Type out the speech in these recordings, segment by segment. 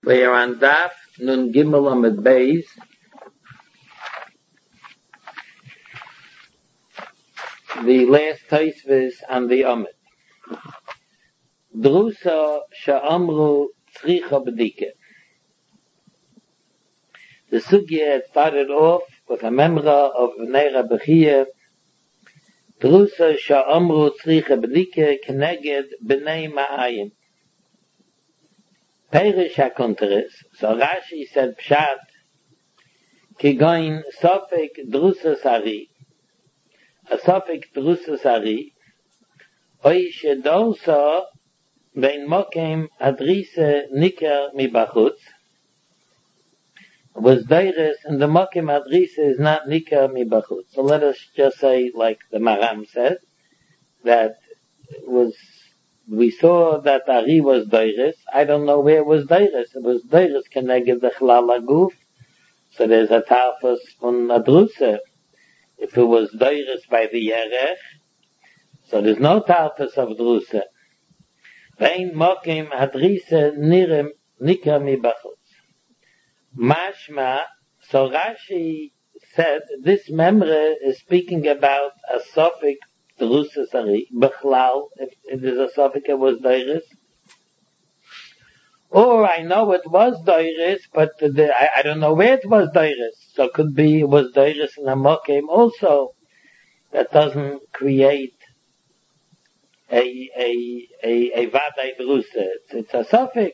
We are on Daf Nun Gimel Amud Beis. The last Tosfos on the Amud. Drusa she'amru tzricha b'dika. The sugya started off with a memra of Bnei Rabbi Chiya. Drusa she'amru tzricha b'dika keneged b'nei ma'ayim. Perish HaKonteres. So Rashi said Pshat Kigoin Sofik Drusa Sari. A Sofik Drusa Sari Oy Shedolsa Bein Mokem Adrise Niker Mibachutz was Deiris, and the Mokem Adrise is not Niker Mibachutz. So let us just say, like the Maram said, that we saw that Ari was Deiris. I don't know where it was Deiris. It was Deiris Keneged the Chlal Aguf. So there's a Tarfus from Adrusa. If it was Deiris by the Yerech, so there's no Tarfus of Drusa. Vein Mokim Adrise Nirem Nika Mibachutz. Mashma, so Rashi said this memre is speaking about a Sofik Drusa Sari, Bechlal, if there's a Sofik it was Deiris. Or I know it was Deiris, but I don't know where it was Deiris. So it could be it was Deiris in Amokim also. That doesn't create a Vadai Drusa. It's a Sofik.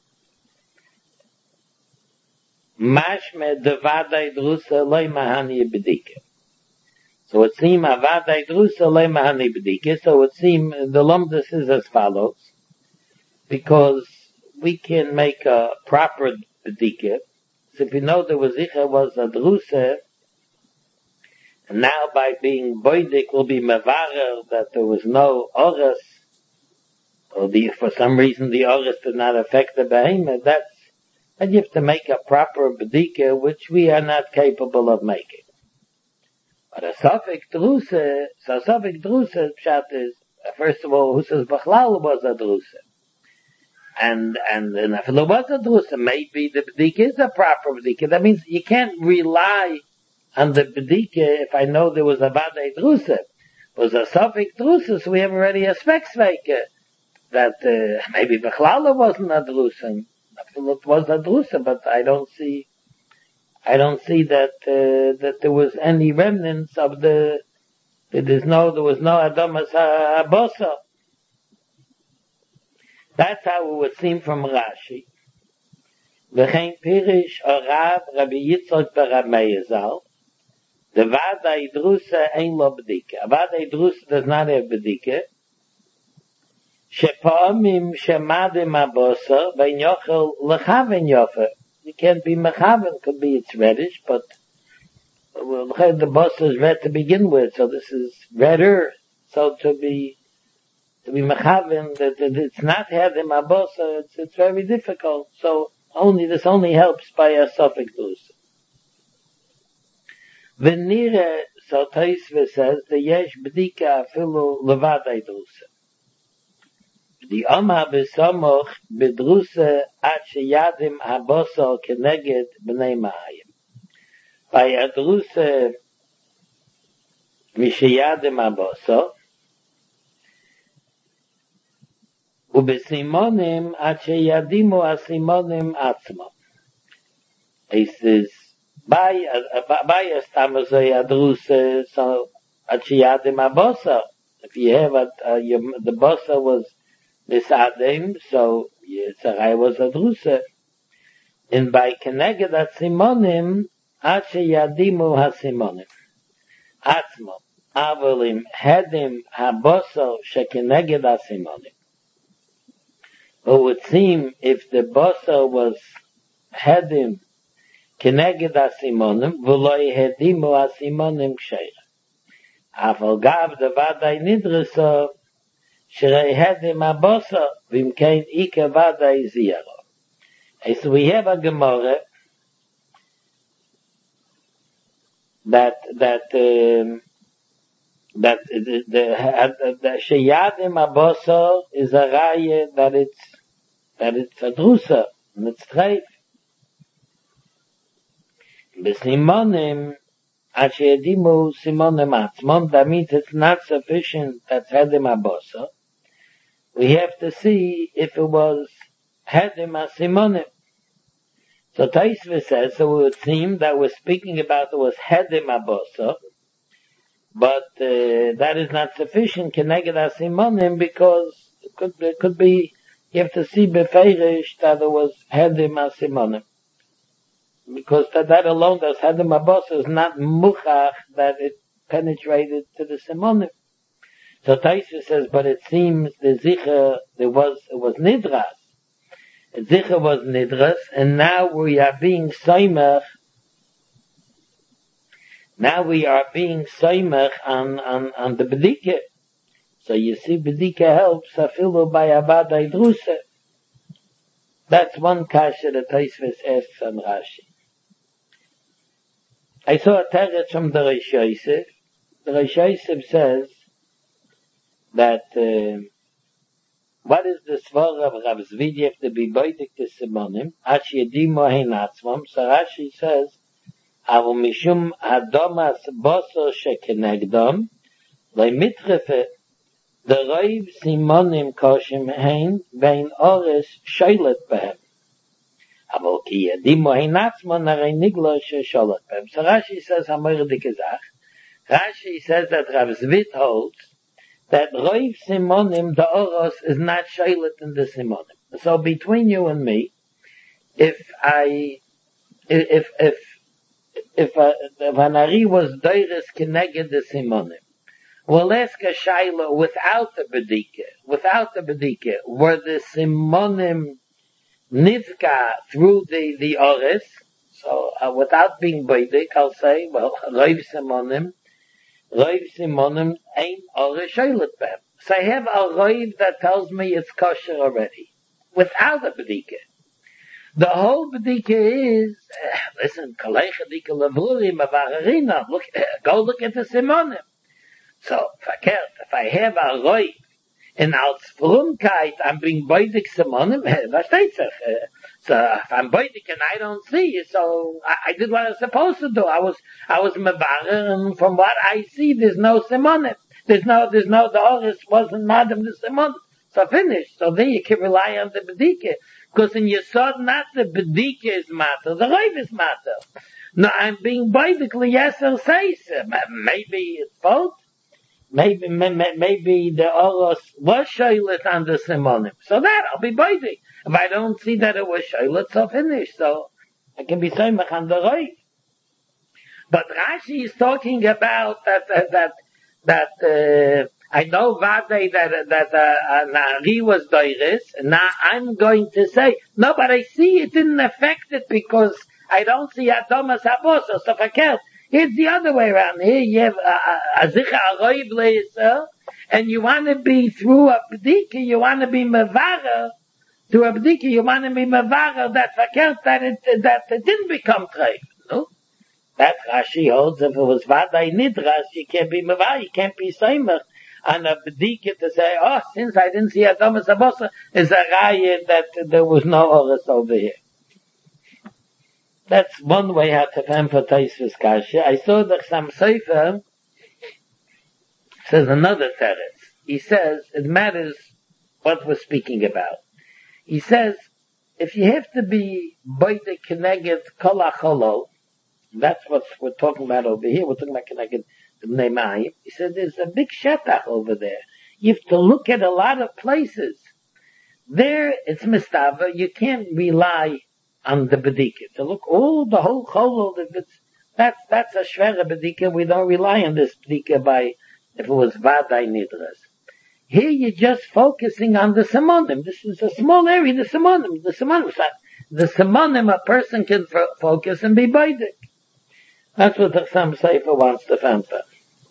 Mashme de Vadai Drusa loy mahani bedike. So it seems Avadai Drusa loy mahani bedike. So it seems the Lumdus is as follows. Because we can make a proper bedike. So if you know there was a Drusa, and now by being boidik will be mevarer that there was no oris, or for some reason the oris did not affect the behemoth, and you have to make a proper bedika, which we are not capable of making. But a Sofik Drusa, Pshat is, first of all, who says Bechlal was a Drusa? And if there was a Drusa, maybe the bedika is a proper bedika. That means you can't rely on the bedika if I know there was a Vadai Drusa. It was a Sofik Drusa, so we have already a Speksveke that maybe Bechlal wasn't a Drusa. It was a Drusa, but I don't see that there was any remnants of there was no Adamas Abosa. That's how it would seem from Rashi. V'chein Pirish Orav Rabbi Yitzchak bar Meir Zal. The Vadai Drusa ain't lo bedika. Vadai Drusa does not have bedika. Shepa'amim shemadim abosa v'inyochel lechaven yofer. You can't be mechaven, could be it's reddish, but the bosa is red to begin with, so this is redder. So to be mechaven, that it's not hedim abosa, it's very difficult. So this only helps by a Sofik Drusa. V'nire, so Tosfos says, the yesh b'dika afilu levadai Drusa. The Omar b'samoch b'drusa at sheyadim habosal keneged b'nei ma'ayim. By a drusa misheyadim habosal, ubesimonim at sheyadimu asimonim atzmo. He says, by a stamazay a drusa, so at sheyadim habosal. If you have the bosa was Misadim, so Yitzharai was a Drusa. And by Keneged HaSimonim, Ache Yadimu HaSimonim. Atzmo, Avolim, Hedim, Haboso, Shekeneged HaSimonim. It would seem if the Boso was Hedim, Keneged HaSimonim, V'loi Hedimu HaSimonim Ksheira. Aval Gav, the Vadai Nidresa, Shrei Hedim Abosa, Vimkein Ika Vadai Ziyaro. So we have a Gemara that the Sheyadim Abosa is a raya that it's a Drusa, and it's treif. Besimonim, Ashedimu Simonim Atzmon, that means it's not sufficient that's Hedim Abosa. We have to see if it was Hedim Asimonim. So Taisva says, so it would seem that we're speaking about it was Hedim Abosa, but that is not sufficient, Keneged Asimonim, because it could be, you have to see Befeirish that it was Hedim Asimonim. Because that alone, das Hedim Abosa, is not muchach that it penetrated to the Simonim. So Taisva says, but it seems the Zicha, it was Nidras. The Zicha was Nidras, and now we are being Soimach. Now we are being Soimach on the Bedike. So you see, Bedike helps afilu by Avada Idrusa. That's one kasha that Taisva asks on Rashi. I saw a teretz from the Reish Yosef. The Reish Yosef says that what is the svar of Rav Zvidiev to be boidik to Simonim? Ash yedimo hein atzmam. So Rashi says, Avu mishum hadomas boso shekenegdom lemitrefe the roiv Simonim koshim hein vein ores shoylet behem. Aber ki yedimo hein atzmam narei niglo shoylet behem. So Rashi says, Hamoyer dikezach. Rashi says that Rav Zvid holds that Roiv Simonim, the Oros, is not Shailet in the Simonim. So between you and me, if an Ari was Doiris Keneged the Simonim, we'll ask a Shaila without the Bedike, were the Simonim Nivka through the Oris? So without being Beidik, I'll say, well, Roiv Simonim ain't Ore Shoylet Bem. So I have a Roiv that tells me it's kosher already. Without a Bedike. The whole Bedike is, listen, Kalei Chadika Levurim Avararina, go look at the Simonim. So, if I have a Roiv, in als Frumkeit, I'm being Beidik Simonim, versteht sich? So if I'm Beidik and I don't see, so I did what I was supposed to do. I was Mevarer, and from what I see, there's no Simonim. The Oris wasn't Madam the Simonim. So finished. So then you can rely on the Bedike. Because in Yesod, not the Bedike is matter, the Roiv is matter. No, I'm being Beidik, yes, or says. Maybe it's both. Maybe the Oros was Shoylet on the Simonim. So that, I'll be Beidik. If I don't see that it was Shoylet, so finish. So, I can be Soimach on the Roiv. But Rashi is talking about that I know Vadei that Nari was Doiris, and now I'm going to say, no, but I see it didn't affect it because I don't see Adomas Abosa, so forget. It's the other way around. Here you have a Zicha Aroiv Leisel, and you want to be through a B'dika, you want to be Mevara, through a B'dika, you want to be Mevara, that it didn't become Treif. No? That Rashi holds, if it was Vadai Nidras, you can't be Mevara, you can't be Soimach, and a B'dika to say, oh, since I didn't see Adomas Abosa, is a Raya that there was no Oris over here. That's one way how to emphasize this kasha. I saw that some Sefer says another teretz. He says it matters what we're speaking about. He says if you have to be boide keneged kol hacholol, that's what we're talking about over here. We're talking about keneged bnei mayim. He said there's a big shetach over there. You have to look at a lot of places. There it's mistava. You can't rely on the bedike. To look the whole cholol, that's a shvera bedike. We don't rely on this bedike by, if it was vadai nidras. Here you're just focusing on the simonim. This is a small area, the simonim a person can focus and be baidik. That's what the Chassam Sofer wants to emphasize.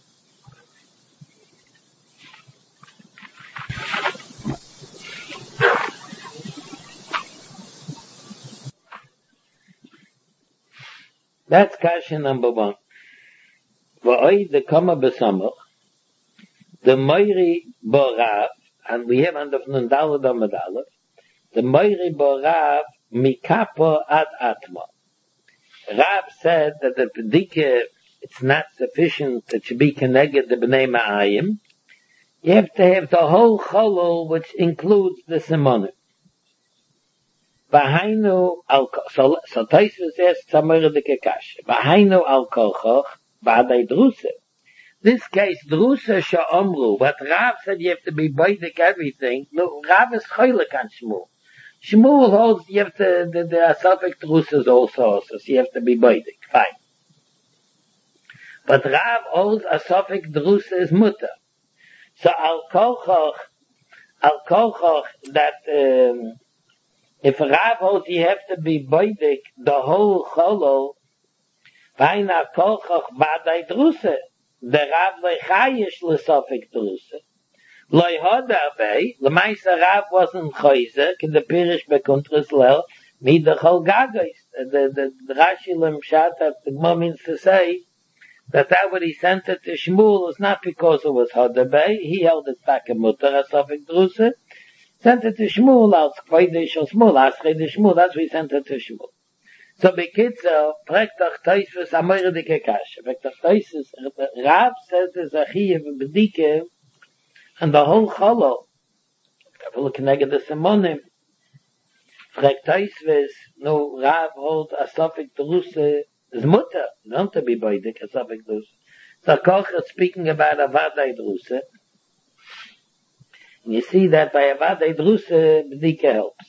That's kasha number one. V'oi the kama b'samach, the Moiri Borav, and we have under Nundalad Amadalad, the Moiri Borav mikapo ad atma. Rav said that the bedike, it's not sufficient that should be connected the b'nei ma'ayim. You have to have the whole cholol, which includes the simonim. V'hainu al so Tosfos asks Samara the Kekash. V'hainu al kolchoch ba'adei drusa. This case, drusa sha'omru. What Rav said, you have to be boidik everything. No, Rav is choylek on Shmuel. Shmuel holds you have to the asafik drusas also, so you have to be boidik. Fine. But Rav holds asafik drusa is mutter. So al kolchoch that if Rav holds you have to be boidik the whole cholol, v'hainu al kolchoch ba'adei drusa. The Rav lechayish l'safik drusa. Loi hoda bei, l'maisa Rav wasn't choyzer, in the pirish bekuntras lel, mi the chol gagois. The Rashi lemshat, that the Gemara means to say, that what he sent it to Shmuel is not because it was hoda bei, he held it back in mutter, a safik drusa, sent it to Shmuel, als kvoidish or Shmuel, as chedish Shmuel, that's why he sent it to Shmuel. So bekitzer, prektach Tosfos amoyre dike kasha. Prektach Tosfos, Rav says there's a chiyuv b'dike, and the whole cholol, will connect the simonim. Prektach Tosfos, no, Rav holds a safik drusa is mutter, not to be boidik, a safik drusa. So Koch is speaking about a vadai drusa, and you see that by a vadai drusa, b'dike helps.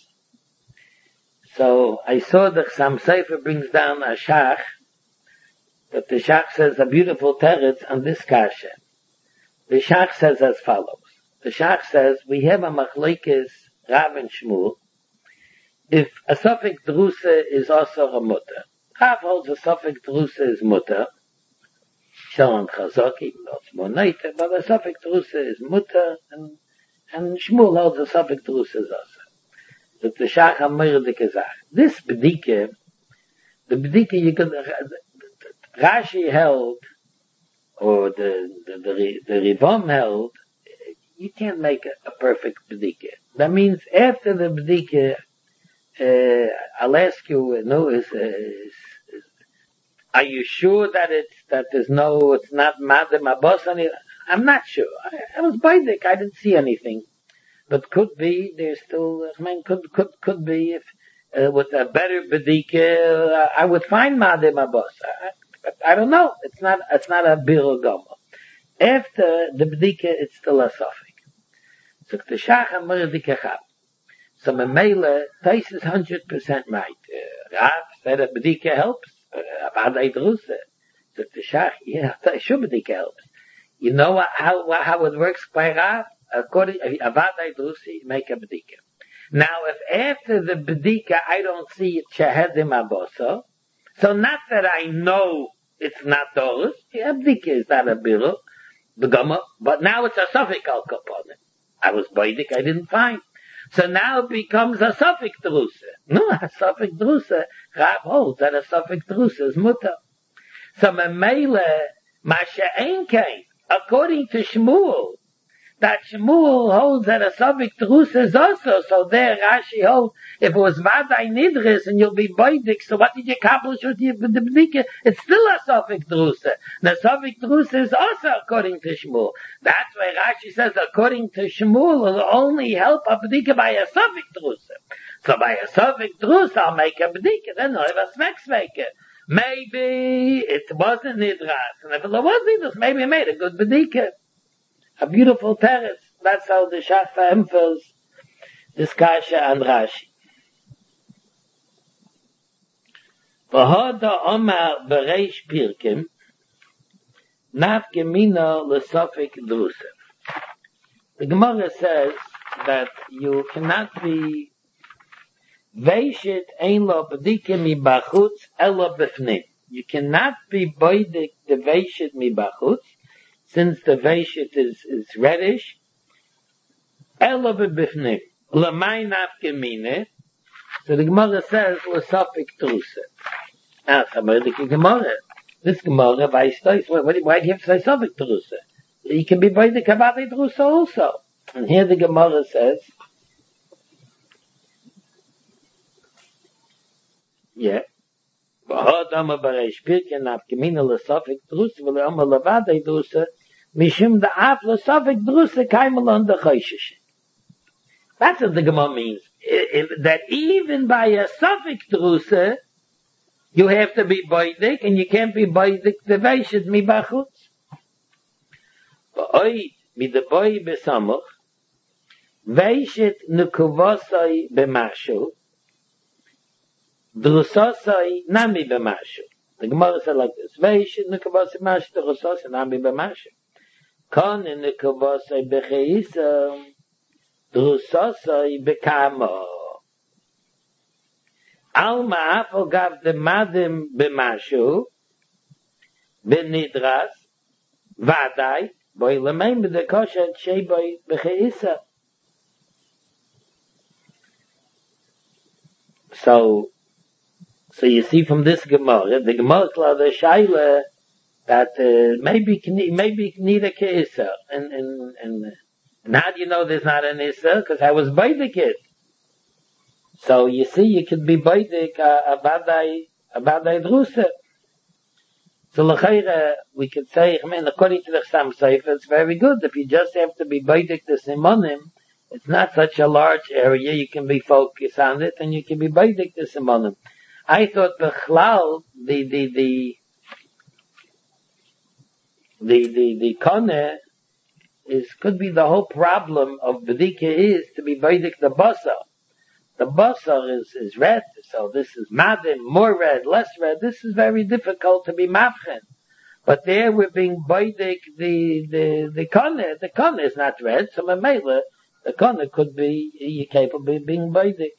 So I saw that some Sefer brings down a shach, that the shach says a beautiful teretz on this kasha. The shach says as follows. The shach says, we have a machlekes Rav and Shmuel, if a safek drusa is also a mutter. Rav holds a safek drusa is mutter, Shalom Chazak, even though it's more native, but a safek drusa is mutter, and Shmuel holds a safek drusa is also. That the Shach HaMeir Dike. This bedike, the bedike you could, Rashi held, or the Rivom held, you can't make a perfect bedike. That means after the bedike, I'll ask you, are you sure that it's not Madam Abbas? I'm not sure. I was baidik, I didn't see anything. But could be, there's still, could be, if, with a better bedike, I would find Madem Abbas. I don't know. It's not a bir goma. After the bedike, it's still a suffix. So the shach HaMeir Dike Chab. So Memele, Tais is 100% right. Rav said that bedike helps. Avadai drusa. So the shach, yeah, sure bedike helps. You know how it works by Rav? According Avadai drusi, make a bedika. Now, if after the bedika I don't see Shehedim Aboso, so not that I know it's not Dorus, yeah, bedika is not a biru, begama, but now it's a suffix al component. I was boidik, I didn't find. So now it becomes a suffix drusa. No, a suffix drusa, Rav holds that a suffix drusa is mutter. So Memele, Masha Einkein, according to Shmuel, that Shmuel holds that a suffix drusa is also, so there Rashi holds, if it was Vadai Nidris and you'll be boidik, so what did you accomplish with the bedike? It's still a suffix drusa. The suffix drusa is also according to Shmuel. That's why Rashi says, according to Shmuel, it'll only help a bedike by a suffix drusa. So by a suffix drusa, I'll make a bedike, then I'll have a smex maker. Maybe it wasn't Nidras, and if it was Nidras, maybe it made a good bedike. A beautiful terrace. That's how the Shach emphasizes this kasha and Rashi. V'hoda Omar b'reish pirkim nafkemina l'safik drusa. The Gemara says that you cannot be veishit ein lo b'dikim mi bachutz elo b'fnim. You cannot be boidik the veishit mi bachutz, since the veishit is reddish, elo b'bifnim, l'may nafkemine, so the Gemara says, l'safik drusa. Now, the Gemara, this Gemara, why do you have to say safik drusa? You can be by the kabbalah drusa also. And here the Gemara says, Yeah. V'hod ama b'reish pirke naf gemina l'sofik drusa v'le ama levadei drusa mishum da'af l'sofik drusa kaimelon d'choishish. That's what the Gemara means. That even by a sofik drusa, you have to be boidik, and you can't be boidik the veishit mi bachutz. V'oi mi de boi besamuch, veishit nukuvosai b'mashu, drusosai nami b'mashu. The Gemara said like this, veishit nukuvosai b'mashu, drusosai nami b'mashu. Kon nukuvosai b'cheisa, drusosai b'kamo. Al ma'afo gav de madim b'mashu, b'nidras, vadai, boi lemein b'de kosher shei boi b'cheisa. So you see from this Gemara, the Gemara called the Shaila that maybe need a keisa, and how do you know there's not an issa? Because I was by the kid. So you see, you could be baidik abadai drusa. So l'chayra, we could say, I mean, according to the Chassam Sofer, it's very good. If you just have to be baidik the simonim, it's not such a large area. You can be focused on it, and you can be baidik the simonim. I thought the chlal, the kone could be the whole problem of bedika is to be baidik the basar. The basar is red, so this is madim, more red, less red. This is very difficult to be mavchen. But there we're being baidik the kone. The kone is not red, so memela, the kone could be capable of being baidik.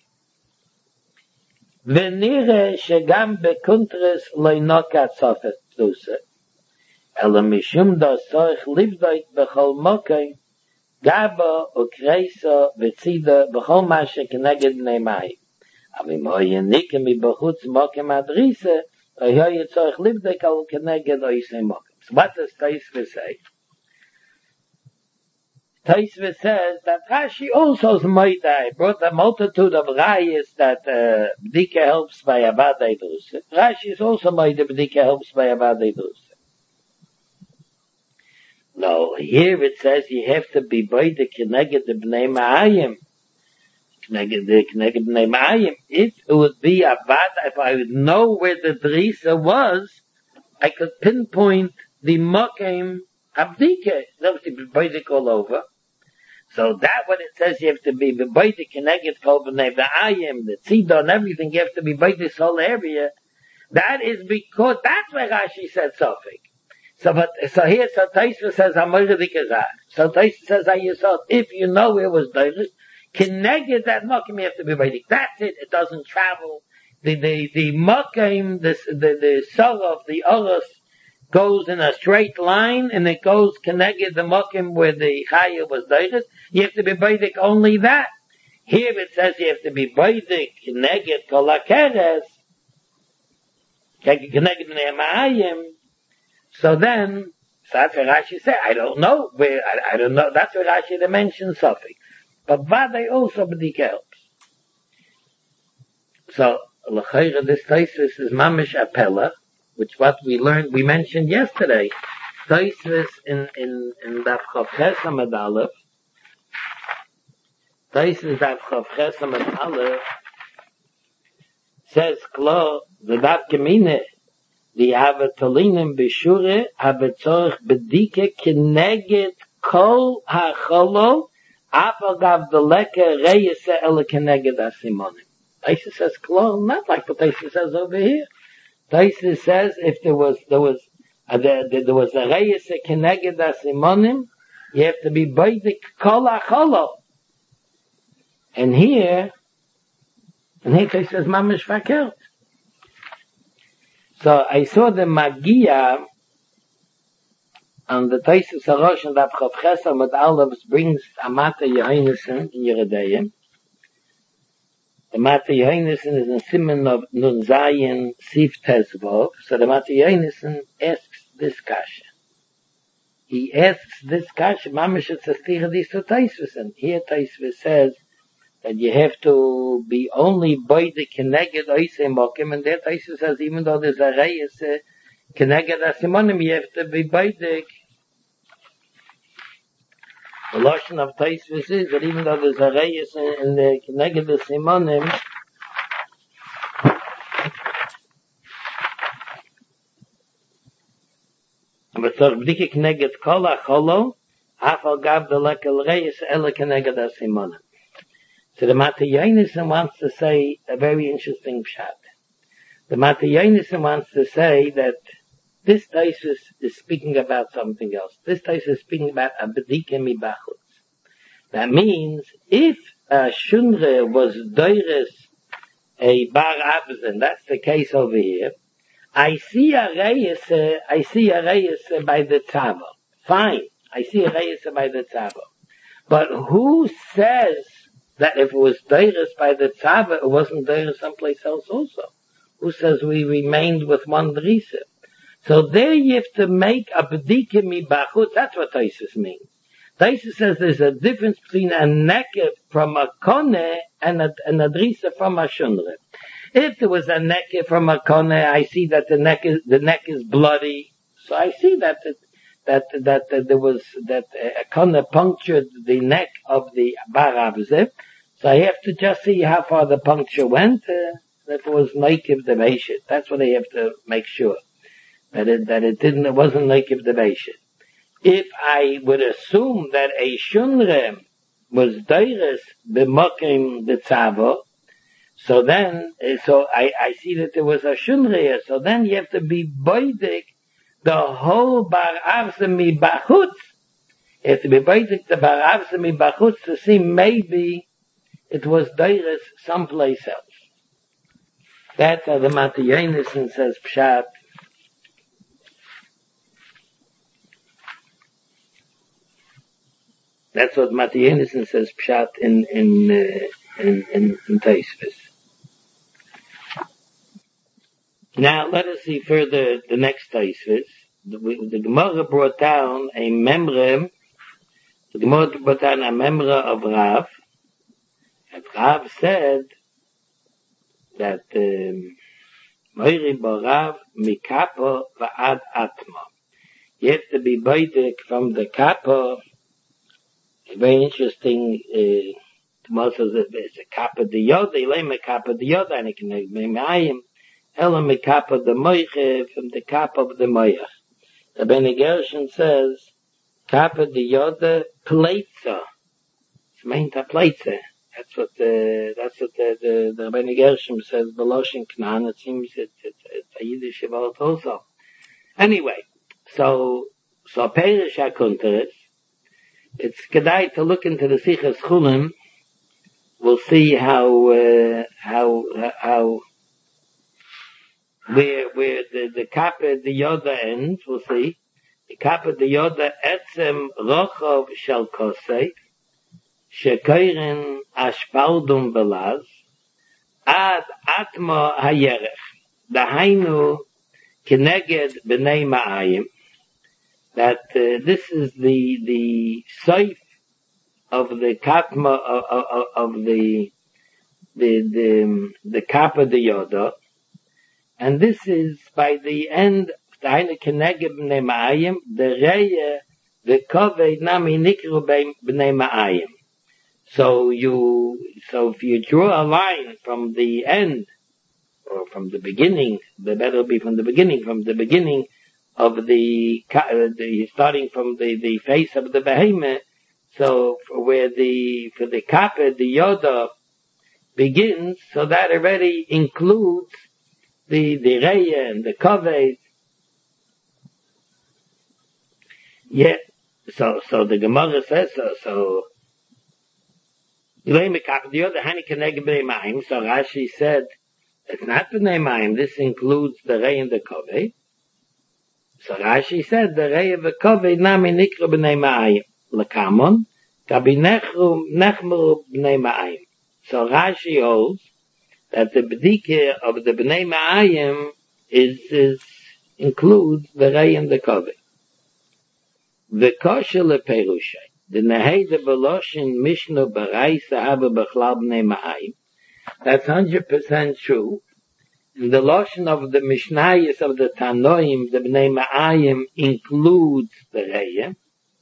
Venire shegam bekuntres loinokat sofet dusa. Ela mishum da soich livdoit bechol mokai. Gaba ukreisa v'tzida b'chol mashe keneged b'nei mayim. Avim hoye nikem b'chutz mokem adrisa, hoye tzorich livdek al keneged oisei mokem. So what does Tosfos say? Tosfos says that Rashi also is moidai, brought a multitude of rayas that b'dika helps by avadei drusa. Rashi is also moidai b'dika helps by avadei drusa. No, here it says you have to be by the keneged b'nei ma'ayim. Keneged b'nei ma'ayim. If it would be avad, if I would know where the drisa was, I could pinpoint the mokem abdike. That was to be baidik all over. So that what it says you have to be baidik keneged kol b'nei ma'ayim, the tzida and everything, you have to be by this whole area. That is because that's where Rashi said something. So here, Tosfos says, so Tosfos says, if you know where it was David, connected that Mokim, you have to be ready. That's it. It doesn't travel. The Mokim, the soul of the Oros goes in a straight line, and it goes connected the Mokim where the Chaya was David. You have to be Baidik only that. Here it says you have to be Baidik, connected Kolakeres, connected Ne'emayim. So that's what Rashi said. I don't know where, I don't know. That's what Rashi mentions something. But Vadai also b'dika helps. So, l'chayra, this Tosfos is mamish apella, which what we mentioned yesterday. Tosfos in Daf Chav Ches Amud Aleph. Tosfos Daf Chav Ches Amud Aleph says, Klo, the Daf Gemine, the avatolinim b'shure habetzorich bedike keneged kol hacholo afagav deleke reyese ele keneged asimonim. Tosfos says, "Klo," not like what Tosfos says over here. Tosfos says if there was a reyese keneged asimonim, you have to be beidik kol hacholo. And here Tosfos says mamish fakert. So I saw the Magia on the Tosfos Arosh and Daf Chav Ches Amud Aleph brings Amata Yohainesen in Yeridayim. The Amata Yohainesen is a simon of Nun Zayin Sif Tezvov. So the Amata Yohainesen asks this kasha. He asks this kasha, Mamish Tzastira Dis to Tosfos. And here Tosfos says, that you have to be only by the Keneged Oisei Mokim, and that Oisei says even though there's a Reyes Keneged Asimonim, you have to be by the Lashon of Tosfos is that even though there's a Reyes in the Keneged Asimonim, but so B'dike Keneged Kol HaCholo, Afal Gav the Lekel Reyes Ele Keneged Asimonim. So the Matei Yonason wants to say a very interesting pshat. The Matei Yonason wants to say that this Tosfos is speaking about something else. This Tosfos is speaking about a bedike mibachutz. That means if a shunre was doires a bar avzen, that's the case over here. I see a reyes by the tzava. Fine, I see a reyes by the tzava. But who says that if it was doires by the tzava, it wasn't doires someplace else also? Who says we remained with one drisa? So there you have to make a bedike mibachutz. That's what Tosfos means. Tosfos says there's a difference between a nekev from a kone and a drisa from a shunre. If there was a nekev from a kone, I see that the neck is bloody. So I see that there was a kone punctured the neck of the bar avzeh. So I have to just see how far the puncture went. That it was nekev the beishit. That's what I have to make sure. It wasn't nekev the beishit. If I would assume that a shunre was doires b'mokim the tzavo, so I see that there was a shunre here. So then you have to be boidik the whole bar avzeh mibachutz. You have to be boidik the bar avzeh mibachutz to see maybe it was doires someplace else. That's how the Matei Yonason says pshat. That's what Matei Yonason says pshat in Tosfos. Now let us see further the next Tosfos. The Gemara brought down a memra. The Gemara brought down a memra of Rav. And Rav said that Moiri Borav Mikapo Va'ad Atma. You have to be boidik from the kappa. Very interesting. Tomorrow says it's a kappa de yoda. Ilay me kappa de yoda, and it can be me'ayim. Ela me kappa de moiche from the kappa of the moich. The Bnei Gershon says kappa de yoda pleitza. It's meant a pleitza. That's what the Bnei Gershon says. Beloshin Knan. It seems it's a Yiddish word also. Anyway, so Perish HaKunteres. It's kedai to look into the Sichas Chulim. We'll see how where the kappa the yoda ends. We'll see the kappa the yoda etzem rochov shel kosei shekeirin ashpaldum belaz ad atma hayerech dahainu keneged b'nei ma'ayim. That this is the saif of the katma of the kappa de yoda, and this is by the end the eine keneged b'nei ma'ayim the reye the kovei nami nikru b'nei ma'ayim. So if you draw a line from the end or from the beginning, the better be from the beginning of the starting from the face of the behemoth. So where for the kappa the yoda begins, so that already includes the reya and the kovei. Yeah. So the Gemara says so. So Rashi said it's not b'nei mayim. This includes the reya and the kovei. So Rashi said the rei of the kovei nami nikra b'nei ma'ayim lekamon kabi nechmuru b'nei ma'ayim. So Rashi holds that the b'dike of the b'nei ma'ayim is includes the rei and the kovei. The kosher leperushay. the Nehede Beloshin Mishnu Baraisa Abba Bechlal Bnei Ma'ayim. That's 100% true. And the Loshin of the Mishnayos of the Tanoim, the Bnei Ma'ayim, includes the Reya.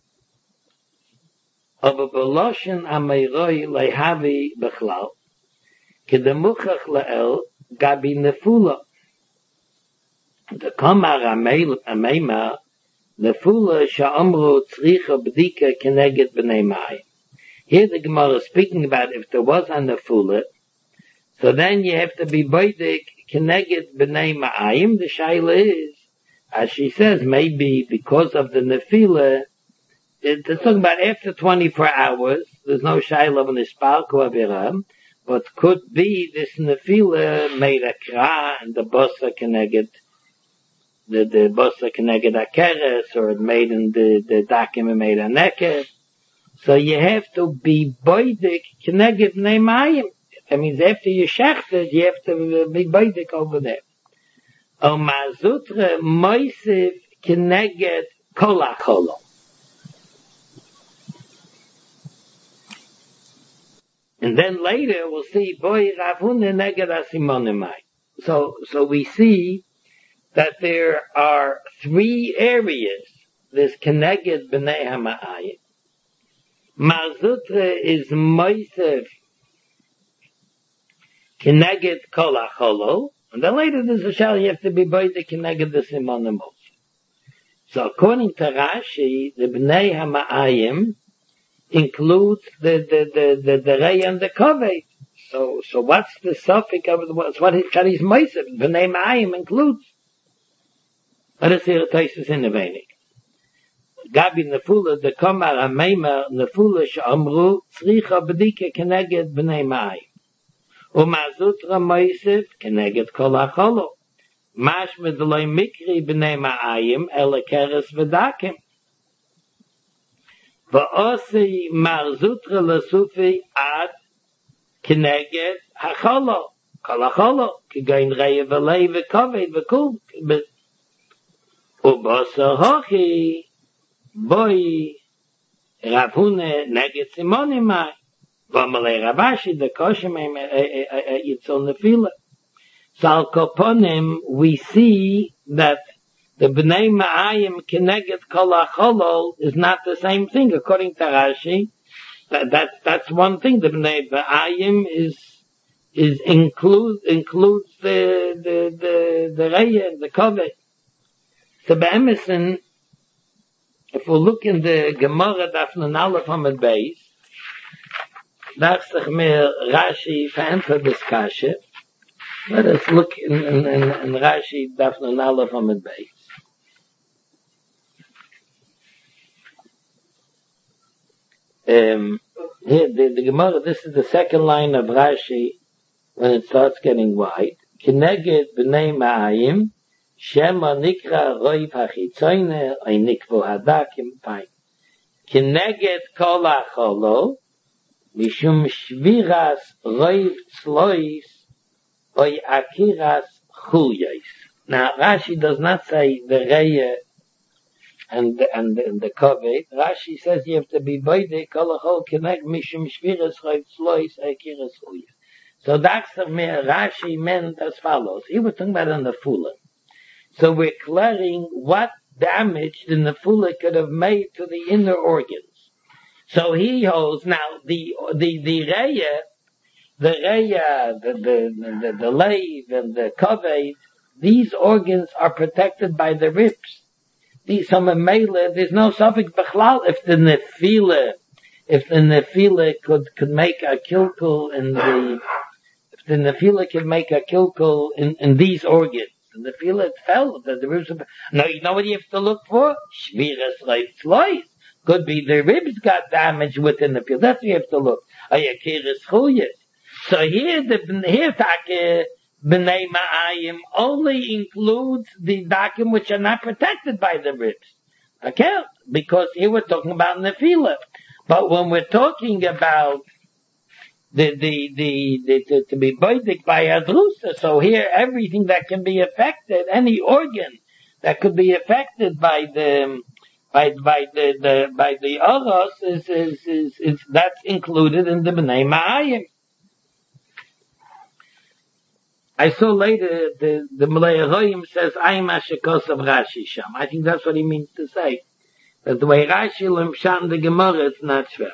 Aber Beloshin Ameiroi Leihavi Bechlal, Kedemuchach La'el Gabi Nefula. The Kamar Ameima Nefula Sha'amru Tzricha B'dika Keneged B'nei Ma'ayim. Here the Gemara is speaking about if there was a Nefula, so then you have to be B'dik Keneged B'nei Ma'ayim. The Shaila is, as she says, maybe because of the Nefila, it's talking about after 24 hours, there's no Shaila of an Isparku Aviram, but could be this Nefila made a Kra and the Bossa Keneged the Bossa Keneged Akeres, or it made in the Dakim made a Neker. So you have to be Boidik Keneged Bnei Ma'ayim. That means after you shechted, you have to be Boidik over there. O Mazutre Moisiv Keneged Kol HaCholol. And then later we'll see Boy Rav Huna Neged Asimonimai. So we see that there are 3 areas. There's Keneged B'nei HaMa'ayim. Mazutre is Moisev Keneged Kol HaCholol. And then later there's a shal, you have to be by the Keneged the Simonim also. So according to Rashi, the B'nei HaMa'ayim includes the Rei and the Koved. So what's the suffix of what his Moisev? B'nei Ma'ayim includes. Let us hear Taisus in the Veinik. Gabi Nefula, the Kamar HaMeima, Nefula Sh'amru, Tzricha B'dika Keneged B'nei Ma'ayim. U'mazutra Moisef, Keneged Kol HaCholol. Mashmed Loi Mikri B'nei Ma'ayim, Ele Keres V'dakim. V'osi Marzutra L'sufi Ad, Keneged HaCholol. Kol HaCholol. Kigain Rei V'lei V'koved V'kul. Ubasa hochi, boy, Rav Huna Neged Simonimai, V'amalei Ravashi, the Koshemim, Yitzol Nefila. So al Koponim, we see that the B'nei Ma'ayim Keneged Kol HaCholol is not the same thing, according to Rashi. That's one thing. The B'nei Ma'ayim includes the Reya, the Koved. So Be'emerson, if we look in the Gemara Daf Nun Aleph Amud Beis, darf sich mir Rashi verantwortet das Kasche. Let us look in Rashi Daf Nun Aleph Amud Beis. Here, the Gemara, this is the second line of Rashi when it starts getting wide. Keneged B'nei Ma'ayim, Shema Nikra Roiv HaChitzoyne, Oy Nikvo Hadakim, fine. Keneged Kol HaCholol, Mishum Shviras Roiv Tzlois, Oy Akiras Chulyos. Now, Rashi does not say the Reya and the Koved. Rashi says you have to be Boide, Kol HaCholol, Keneged Mishum Shviras Roiv Tzlois, Oy Akiras Chulyos. So that's the Rashi meant as follows. He was talking about an Nefula. So we're clearing what damage the Nefula could have made to the inner organs. So he holds now the Reya, the Leiv and the Koved, these organs are protected by the ribs. These some Mele, there's no suffix Bechlal if the Nefila could make a kilkul in these organs. And the Nefila fell, the ribs. Now you know what you have to look for? Shviras Roiv Tzlois. Could be the ribs got damaged within the field. That's what you have to look. Ayakiras Chulyos. So here Take B'nei Ma'ayim only includes the dakim which are not protected by the ribs. Okay? Because here we're talking about Nefila. But when we're talking about to be boidik by Adrusa, so here everything that can be affected, any organ that could be affected by the by the oros is that's included in the Bnei Ma'ayim. I saw later the Malay Royim says I'm Ashikos of Rashi Sham. I think that's what he means to say. That the way Rashi limshan the Gemara, it's not fair.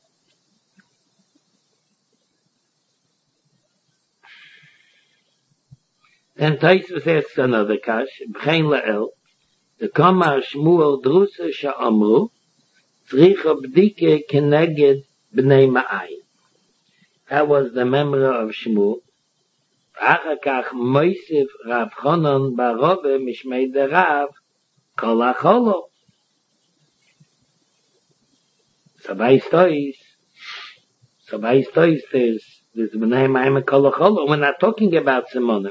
Then Taisvus asks another kash, B'chein la'el, the Kamar Shmuel Drusa Sha'amru, Tzricha B'dike Keneged B'nei Ma'ayim. That was the memory of Shmuel. Achakach Moisif Rav Chonon Barobe Mishmei de Rav Kol HaCholo. So by stories, there's B'nei Ma'ayim Kol HaCholo. We're not talking about Simonim.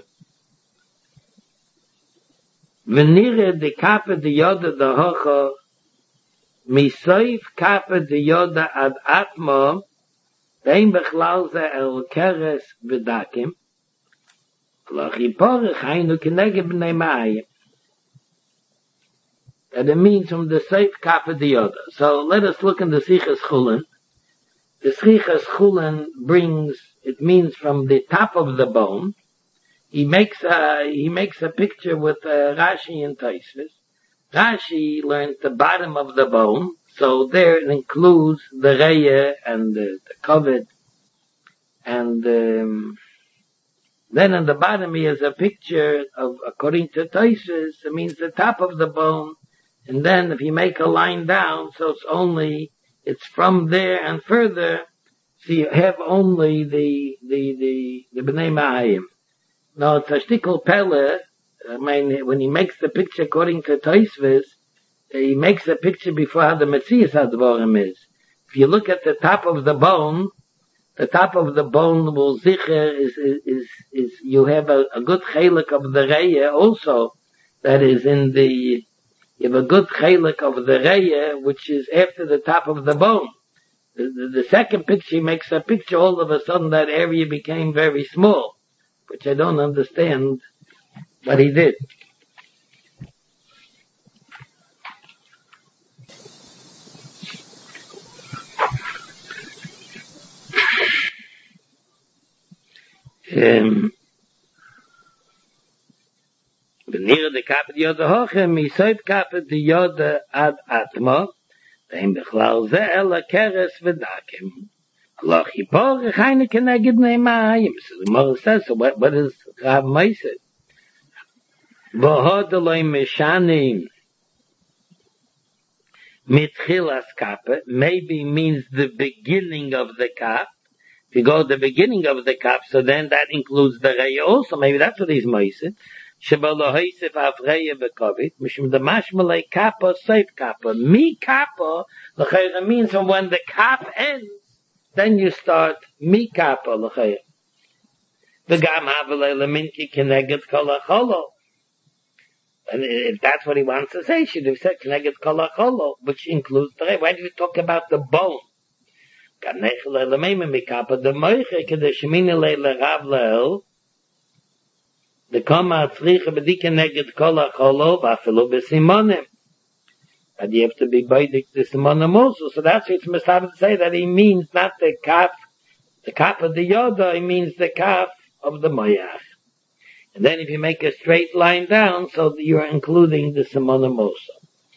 V'nire de Kappa de Yoda de Hocho Misoif Kappa de Yoda ad Atmo Vein Bechlal Ze El Keres V'dakim that it means from the Seif Kappa Dioda. So let us look in the Sichas Chulin. The Sichas Chulin brings, it means from the top of the bone. He makes a picture with Rashi and Taisvis. Rashi learns the bottom of the bone, so there it includes the Reya and the Kovet and then on the bottom he has a picture of, according to Tosfos, it means the top of the bone, and then if you make a line down, so it's from there and further, so you have only the Bnei Ma'ayim. Now it's a shtickle pelle, when he makes the picture according to Tosfos, he makes a picture before how the Metzias Advarim is. If you look at the top of the bone will zicher is you have a good chelik of the reya also, that is you have a good chelik of the reya which is after the top of the bone. The second picture makes a picture, all of a sudden that area became very small, which I don't understand, but he did. Benir de Kappa de Yoda Hoche, Misoif Kappa de Yoda ad Atma, Vein Bechlal Ze El Keres V'dakim. Allah Chipor, Chayne Keneged Bnei Ma'ayim. So the Gemara says, so what is Rav Meised? V'hod Eloi Meshanim Mitchilas Kappa, maybe means the beginning of the Kap. If you go to the beginning of the Kap, so then that includes the Reya also. Maybe that's what he's Meised. Shebalo Hoysef Avreya Bekovit, Mishum the Mashmalei Kappa, Seif Kappa. Mi Kappa, l'chayra means from when the Kap ends, then you start Mi Kappa, l'chayra. V'gam Havelei Leminki Keneged Kol HaCholo. And if that's what he wants to say, he should have said Keneged Kol HaCholo, which includes the Reya. Why do you talk about the bone? The Kama Tzricha B'dike Neged Kol HaCholo V'afilu B'simonim. And you have to be baidik the Simonim also. So that's what it's Messiah to say, that he means not the kaf of the Yoda, he means the kaf of the Moyach. And then if you make a straight line down, so you're including the Simonim also.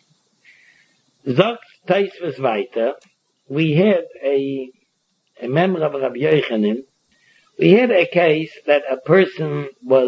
Zogt Taisvus weiter. We had a member of Rabbi Yochanan. We had a case that a person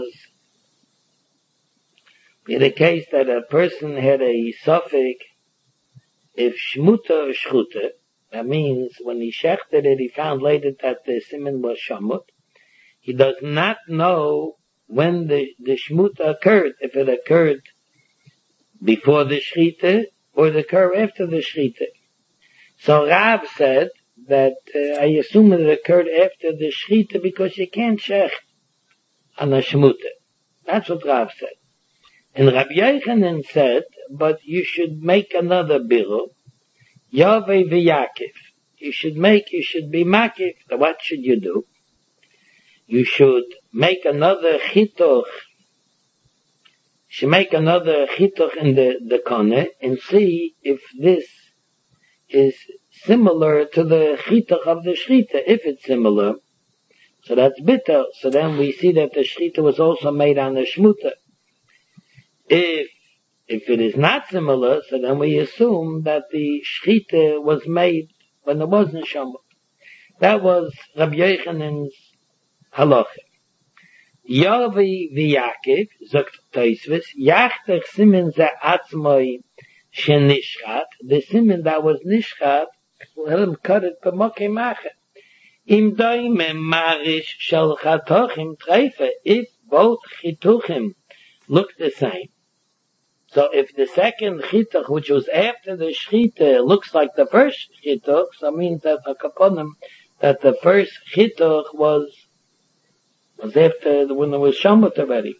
had a suffix if shmuta or shchuta. That means when he shechted it, he found later that the siman was shamut. He does not know when the shmuta occurred, if it occurred before the shchita or it occurred after the shchita. So Rav said that I assume it occurred after the shchita because you can't shech on a shmuta. That's what Rav said. And Rabbi Yochanan said, but you should make another biru, Yaveh v'Yakif. You should be makif. What should you do? You should make another chitoch she make another chituch in the kone and see if this is similar to the chituch of the shchita. If it's similar, so that's bitter. So then we see that the shchita was also made on the shmuta. If it is not similar, so then we assume that the shchita was made when there wasn't shamut. That was Rabbi Yochanan's halacha. Yovi v'Yaakov, sagt Tosfos, yachtach simen ze atzmoi shenishchat, the simen that was nishchat, let him cut it b'mokei machet. Im doime marish shel chatochim treife, if both chituchim look the same. So if the second chituch, which was after the shchita, looks like the first chituch, so it means that the kaponim, that the first chituch was after when there was shamut already.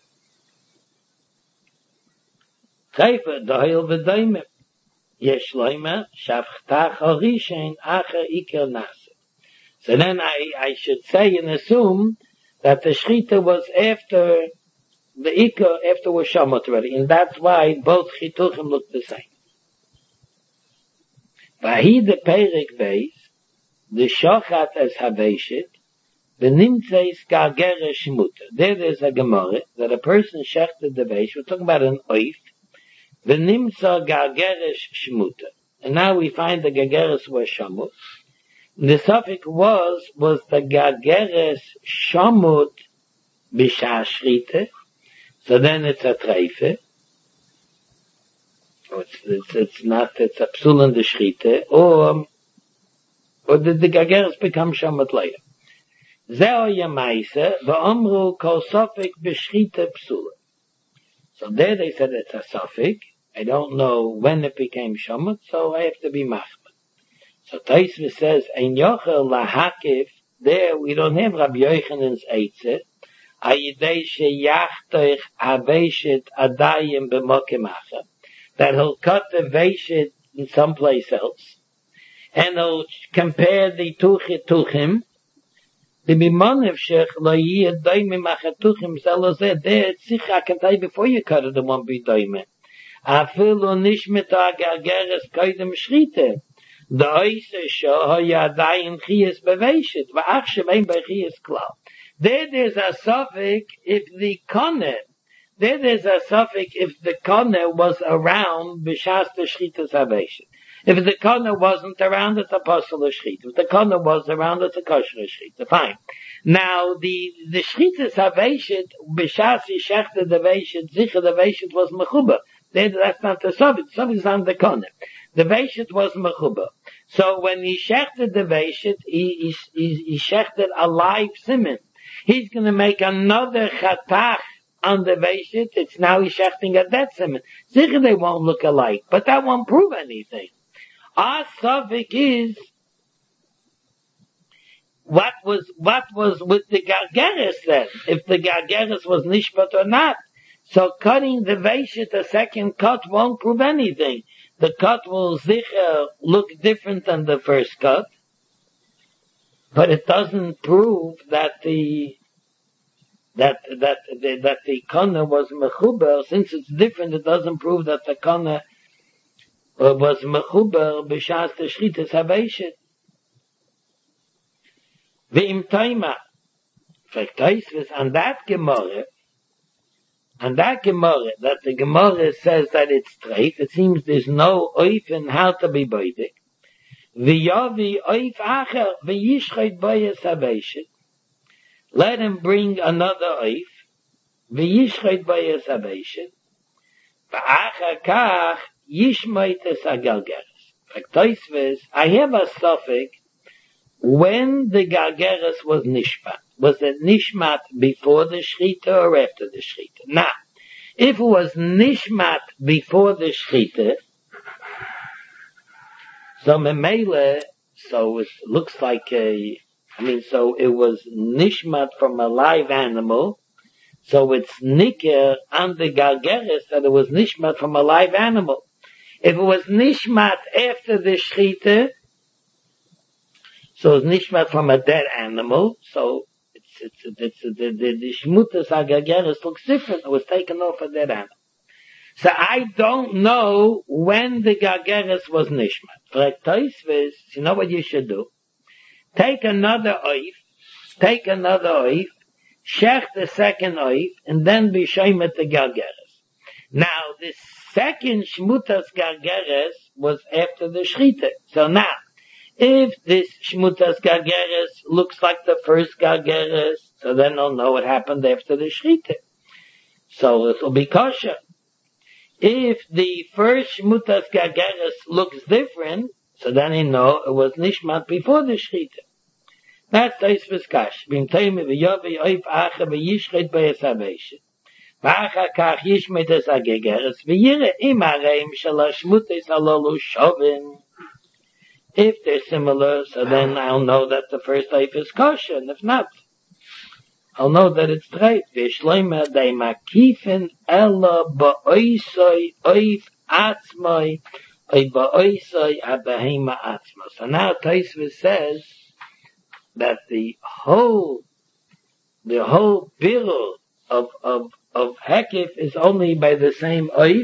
Treife, dohil v'doime. Yesh loime, shavchtach harishen, acher iker nase. So then I should say and assume that the shchita was after the ikar, after was shamut already. And that's why both chituchim look the same. Vahi the perik beis, the shochat as haveshit, the nimtzeis gargere shmuta. There is a gemara that a person shechted the veish. We're talking about an oif. The nimtza gargere shmuta. And now we find the gargeres were shamut. The suffix was the gargeres shamut b'shah shrita. So then it's a treife. It's not, it's a psul in the shrita. Or did the gargeres become shamut later? Zeo yemaise, v'omru kol suffix b'shrita psula. So there they said it's a suffix. I don't know when it became shamut, so I have to be machmir. So Tosfos says, ein yochel lahakif, there we don't have Rabbi Yochanan's eitzeh, ayidei sheyachtoich haveshit adayim b'mokim acher, that he'll cut the veshit in someplace else, and he'll compare the tuchim, the bimonev shech lo yiyeh doimim achatuchim zelozeh, there it's sich, I can tell you before you cut it, it won't be doimim. Afilu nishmeta gargeres koidem shrite, the oise sho hoyadayin chiyas beveshit, va'ach shevein bechiyas klal. There's a suffix if the kone, there's a suffix if the kone was around b'shas the shchitas haveshit. If the kone wasn't around, it's a apostle of shchita. If the kone was around, it's a kosher shchita. Fine. Now, the shchitas haveshit, b'shas yishechta the veshit, zicha the veshit was mechuba. That's not the suffix. The suffix is on the kone. The veshit was mechuba. So when he shechted the veshit, he shechted a live simen. He's going to make another chatach on the veshit. It's now he's shechting a dead simen. Sicher they won't look alike, but that won't prove anything. Our suffix is what was with the gargeres then, if the gargeres was nishpat or not. So cutting the veshit a second cut won't prove anything. The cut will sicher look different than the first cut, but it doesn't prove that the kana was mechuber. Since it's different, it doesn't prove that the kana was mechuber b'shas the shchitas haveshit. V'im taima, Tosfos on that gemara, that the Gemara says that it's treif, it seems there's no oif in how to be boidik. V'yavi oif acher v'yishchait boyes haveshit. Let him bring another oif, v'yishchait boyes haveshit. V'acher kach yishmoites agalgeres. Like Tosfos, I have a suffix when the gargeres was nishmat. Was it nishmat before the shchita or after the shchita? Now, if it was nishmat before the shchita, so memele, so it looks like so it was nishmat from a live animal, so it's nicker on the gargeres that it was nishmat from a live animal. If it was nishmat after the shchita, so it's nishmat from a dead animal, so the shmutas agargeres looks different. It was taken off a dead animal. So I don't know when the Gargeres was Nishmat. Like Tosfos, you know what you should do? Take another oif, shech the second oif, and then be shoymet the Gargeres. Now, the second Shmutas Gargeres was after the Shchita. So now, if this Shmutas Gargeres looks like the first Gargeres, so then they'll know what happened after the Shchita. So it will be kosher. If the first Shmutas Gargeres looks different, so then they know it was Nishmat before the Shchita. That's Tosfos Kash. Bim Toime v'yovi oif acha v'yishchet b'yesaveshet. V'acha kach yishmet es agegeres v'yire im hareim shel hashmutas halolu shovin. If they're similar, so then I'll know that the first oif is kosher, and if not, I'll know that it's treif. V'shloime dei makifen ela ba'oisoi oif atzmoi oif ba'oisoi abahema atzma. So now Tosfos says that the whole birur of Hekif is only by the same oif.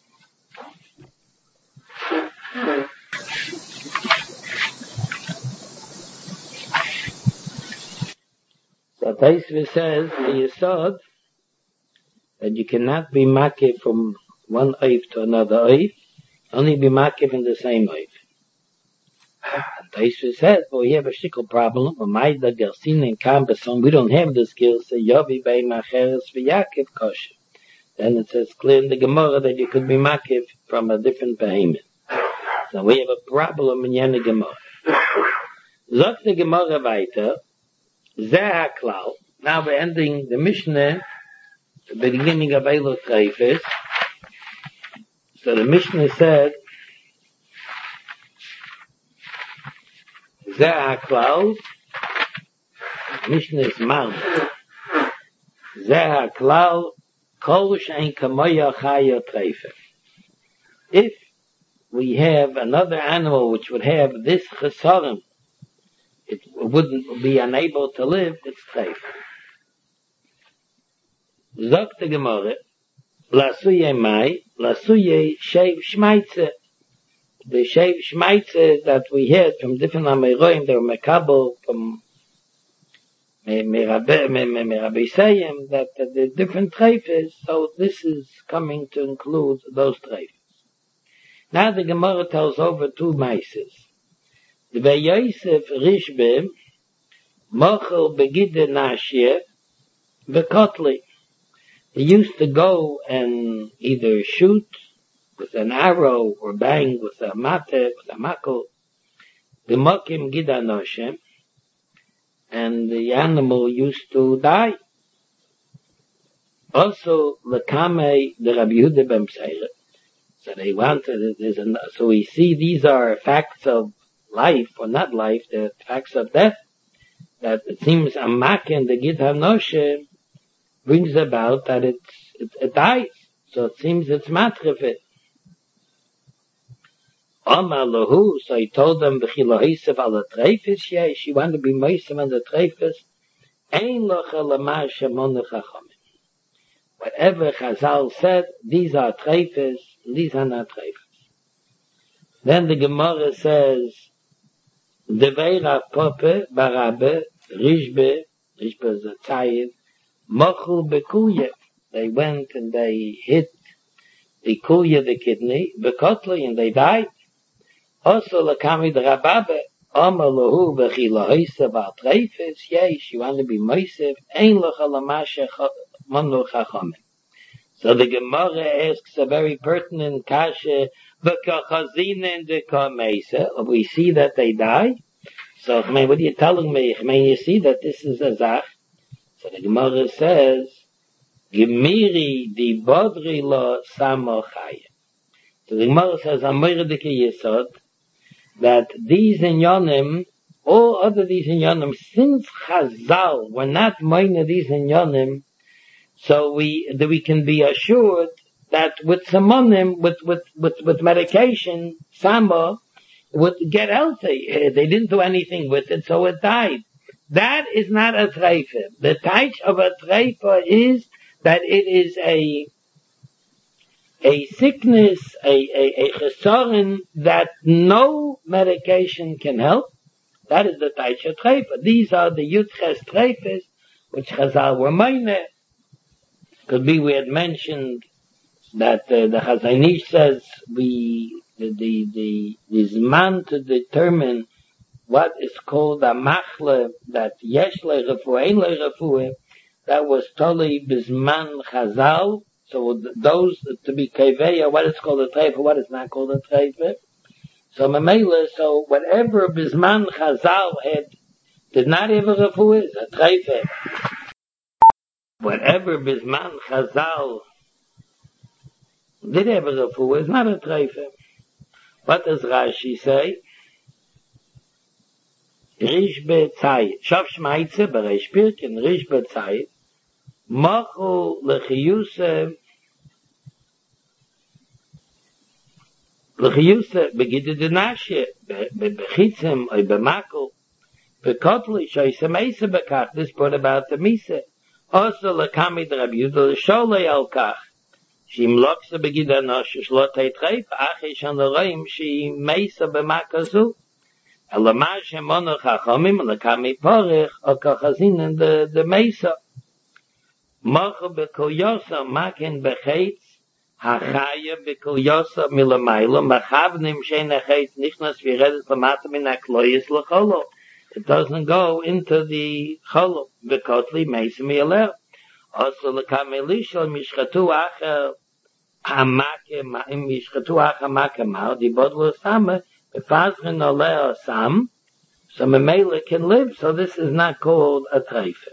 So Tosfos says the Yesod that you cannot be makif from one oif to another oif, only be makif in the same oif. Tosfos says, well, we have a shtickle problem. We don't have the skills. So Yovi bei macheres v'yakiv kosher. Then it says clear in the Gemara that you could be makif from a different behemoth. So we have a problem in Yene Gemara. Zok the Gemara weiter. Zeh HaKlal. Now we're ending the Mishnah, the beginning of Eilu Treifes. So the Mishnah said, Zeh HaKlal, Mishnah is Mount. Zeh HaKlal, Kol she'en kamoya chaya treifes. If we have another animal which would have this chesarim, it wouldn't be unable to live, it's treif. Zok the Gemara, Lasuye mai, Lasuye sheiv shmaitze. The sheiv shmaitze that we had from different Ameroim, they were mekabel from Merabbi Sayim, that the different treifes, so this is coming to include those treifes. Now the Gemara tells over two maises. The Yosef Rishbe, Mochel Begide Nashye, Bekotli. He used to go and either shoot with an arrow or bang with a mate, with a makel, the Mokim Gida Noshem, and the animal used to die. Also, Lekame, the Rabbi Yehuda ben Pseira. So they wanted, so we see these are facts of life, or not life, they're facts of death, that it seems a makin, the Gid HaNoshe, brings about that it dies. So it seems it's matrifit. Omar Lahu, so he told them, B'chilohisev ala treifis yesh, you want to be moisim on the treifis, Ein locha lama shemonu chachamim. Whatever Chazal said, these are treifis, these are not treifis. Then the Gemara says, Devei Rav Pope, Barabe, Rishbe is a tzayid, Mochul bekuye. They went and they hit the kuye, the kidney, bekotli, and they died. Also, Lakami the Rababe, Omer Lahu v'chilahoyse v'atreifes, yesh, you want to be moisev, ein locha lamashe monu chachamim. So the Gemara asks a very pertinent kasha, v'kachazinen dekamesa, we see that they die. So, what are you telling me? You see that this is a zach. So the Gemara says, Gemiri di bodri lo samo chaya. So the Gemara says, Amoridike Yesod, that these inyonim, all other these inyonim, since Chazal were not minor these inyonim, so we can be assured that with simonim, with medication, Samo would get healthy. They didn't do anything with it, so it died. That is not a treifa. The taich of a treifa is that it is a sickness, a chesaron that no medication can help. That is the Taisha Treifa. These are the Yudches Treifas, which Chazal were minor. Could be we had mentioned that the Chazanish says the Zman to determine what is called a machle, that yesh le refuah, ein le refuah, that was totally bizman Chazal. So those to be keveya, what is called a treifa, what is not called a treifa. So Mamela, so whatever bizman Chazal had, did not have a refuah, is a treifa. Whatever bizman Chazal did have a refuah, is not a treifa. What does Rashi say? Rish be'tzayit. Shav shmaitze b'reish pirkin, rish be'tzayit. Mochu lechiyuse begide denashye bechitzim or bemakel bekotli shoyse meise bekach. This brought about the mise. Also lekami d'Rabbi Yehuda l'sholei al kach. Shim lokse begide anosh shlot heitreif achi shan l'roim shi meise bemakazu. Elamash hemono chachamim lekami porich o kachazinen de meise. Mochu bekoyosa maken bechetz Hachaya b'kulyosa milamayla machavnim shein hachetz nichnas v'yiredes lamata min hakloyis l'cholo. It doesn't go into the cholo. V'kotli meisa mi'aleh. Also l'kamelishal mishchatu acha hamake mishchatu acha hamake ma'al dibodlo sama b'fazrin oleh sam. So Mamela can live. So this is not called a treifa.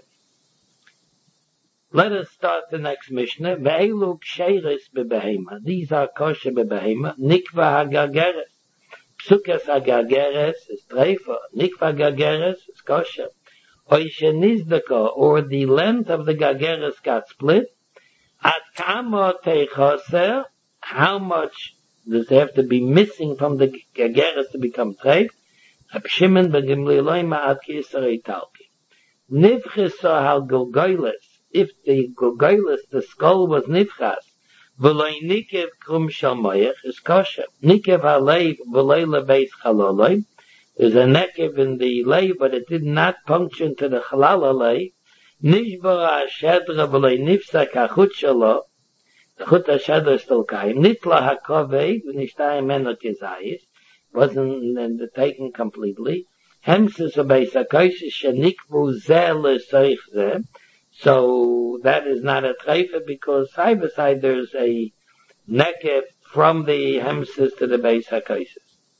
Let us start the next Mishnah. Ve'elu ksheres bebehema. These are kosher bebehema. Nikva hagageres. Psukas hagageres is treifa. Nikva hagageres is kosher. Oishe nizdaka, or the length of the gageres got split. At kama techaser, how much does it have to be missing from the gageres to become treif? Reb Shimon ben Gamliel ma'at ki yisarei talki. Nivchisa hal golgoyles. If the golgoyles, the skull was nivchas, v'loi nikev krum shel moyech, is kosher. Nikev halev v'loi lebeis chaloloi. There's a nekev in the lay, but it did not puncture into the chalal lay. Nishbara hashedra v'loi nifsak hachut shelo. The chut hashedra is still kaim. Nitla hakovei v'nishtayim meno kezayis. Wasn't taken completely. Hemses abeis hakoyses shenikvu zeh lesoich zeh. So that is not a treifa because side by side there's a nekev from the hemses to the beis hakoyses.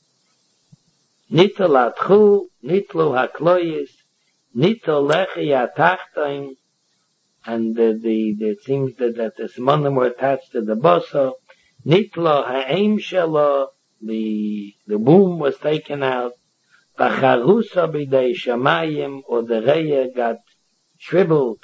Nitol atchu, nitlu hakloyis, nitol lechi atachtoim, and it seems that the simonim were attached to the boso. Nitlo ha'eim shelo, the womb was taken out. Bacharusa b'dei shamayim, or the reya got shriveled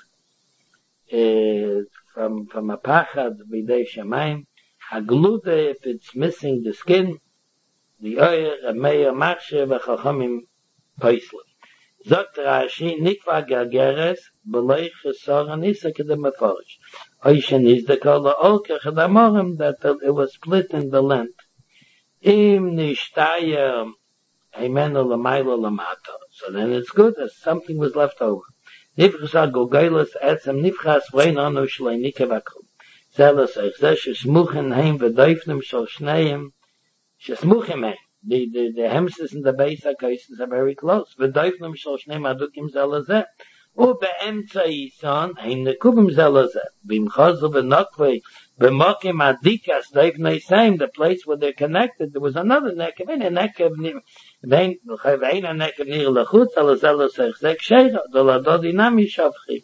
from a pachad b'dei shamayim. Haglude, if it's missing the skin, the oyer, a meir machshe, v'chachamim poislim. Zot Rashi, nikva gageres, b'loi chesor anisa kedem meforish. Oishen is the kola olke chadamorim, that it was split in the length. Im nishtaya himeno l'maylo l'mato. So then it's good that something was left over. Nifchas golgoyles etzem nifchas v'ein anu shlei nikev akum. Zelos echzeh shesmuchen heim v'doifnim shal shneim shesmuchim heim. The hemses and the beis hakoyses are very close. V'doifnim shal shneim adukim zelazeh. Ube'emtza yison heim nekubim zelazeh. B'imchazu v'nokvei b'mokim adikas doifnei seim, the place where they're connected, there was another nekev, and a nekev vein a nekev nir lechutz ala zelos echzeh ksheira doladodi nami shavchi.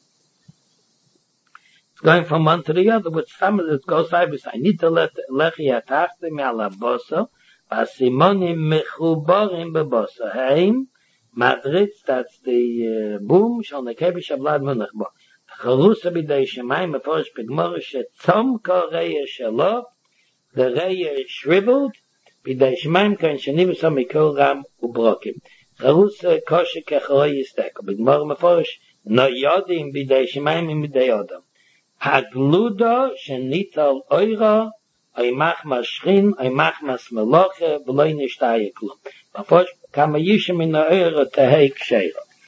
It's going from one to the other, which some of it goes side by side. Nita lechi atachtim ala boso, v'asimonim mechuborim beboso. Heim madritz, that's the boom, shal nekevi shablad munach bo. Charusa b'dei shemayim meforish b'gmora shetzom kol reya shelo, the reya is shriveled, b'dei shemayim kan shenivusa mikol ram ubrokim. Charusa kosher kecharoi yisteko. B'gmora meforish no yodim b'dei shemayim im b'dei odom. Hagludo shenital oira Oy machmas Schrin, oy machmas Meloche, v'loi nishtaya klum. Before, kam yishim in der Eure tehei ksheira.